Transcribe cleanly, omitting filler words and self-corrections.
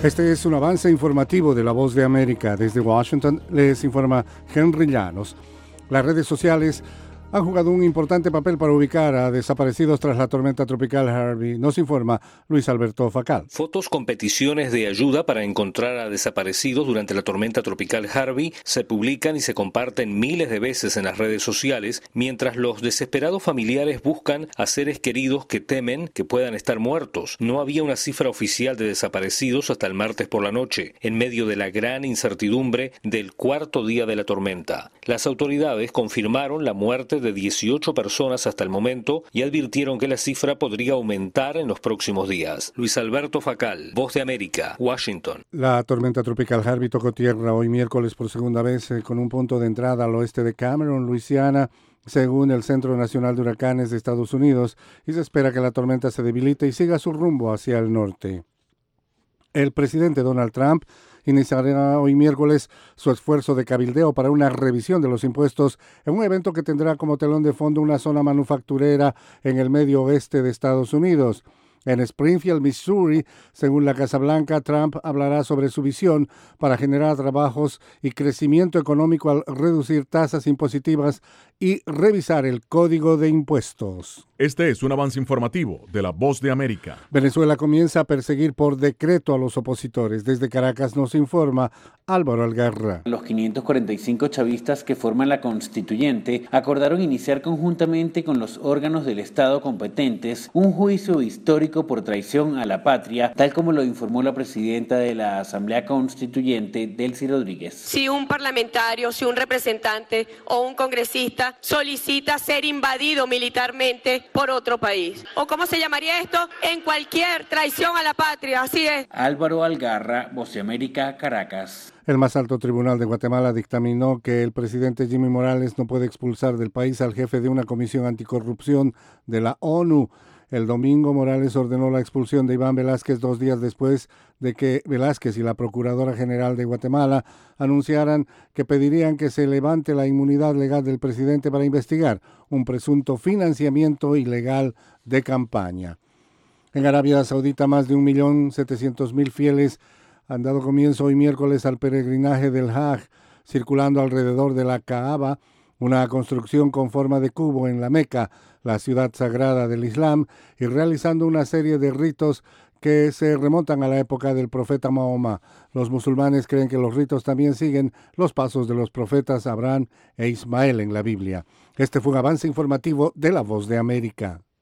Este es un avance informativo de La Voz de América. Desde Washington les informa Henry Llanos. Las redes sociales han jugado un importante papel para ubicar a desaparecidos tras la tormenta tropical Harvey. Nos informa Luis Alberto Facal. Fotos con peticiones de ayuda para encontrar a desaparecidos durante la tormenta tropical Harvey se publican y se comparten miles de veces en las redes sociales, mientras los desesperados familiares buscan a seres queridos que temen que puedan estar muertos. No había una cifra oficial de desaparecidos hasta el martes por la noche, en medio de la gran incertidumbre del cuarto día de la tormenta. Las autoridades confirmaron la muerte de 18 personas hasta el momento y advirtieron que la cifra podría aumentar en los próximos días. Luis Alberto Facal, Voz de América, Washington. La tormenta tropical Harvey tocó tierra hoy miércoles por segunda vez con un punto de entrada al oeste de Cameron, Luisiana, según el Centro Nacional de Huracanes de Estados Unidos, y se espera que la tormenta se debilite y siga su rumbo hacia el norte. El presidente Donald Trump iniciará hoy miércoles su esfuerzo de cabildeo para una revisión de los impuestos en un evento que tendrá como telón de fondo una zona manufacturera en el medio oeste de Estados Unidos. En Springfield, Missouri, según la Casa Blanca, Trump hablará sobre su visión para generar trabajos y crecimiento económico al reducir tasas impositivas y revisar el código de impuestos. Este es un avance informativo de La Voz de América. Venezuela comienza a perseguir por decreto a los opositores. Desde Caracas nos informa Álvaro Algarra. Los 545 chavistas que forman la constituyente acordaron iniciar conjuntamente con los órganos del Estado competentes un juicio histórico por traición a la patria, tal como lo informó la presidenta de la Asamblea Constituyente, Delcy Rodríguez. Si un parlamentario, si un representante o un congresista solicita ser invadido militarmente por otro país, o ¿cómo se llamaría esto? En cualquier traición a la patria, así es. Álvaro Algarra, Voz de América, Caracas. El más alto tribunal de Guatemala dictaminó que el presidente Jimmy Morales no puede expulsar del país al jefe de una comisión anticorrupción de la ONU. El domingo, Morales ordenó la expulsión de Iván Velázquez 2 días después de que Velázquez y la Procuradora General de Guatemala anunciaran que pedirían que se levante la inmunidad legal del presidente para investigar un presunto financiamiento ilegal de campaña. En Arabia Saudita, más de 1.700.000 fieles han dado comienzo hoy miércoles al peregrinaje del Hajj, circulando alrededor de la Kaaba, una construcción con forma de cubo en la Meca, la ciudad sagrada del Islam, y realizando una serie de ritos que se remontan a la época del profeta Mahoma. Los musulmanes creen que los ritos también siguen los pasos de los profetas Abraham e Ismael en la Biblia. Este fue un avance informativo de La Voz de América.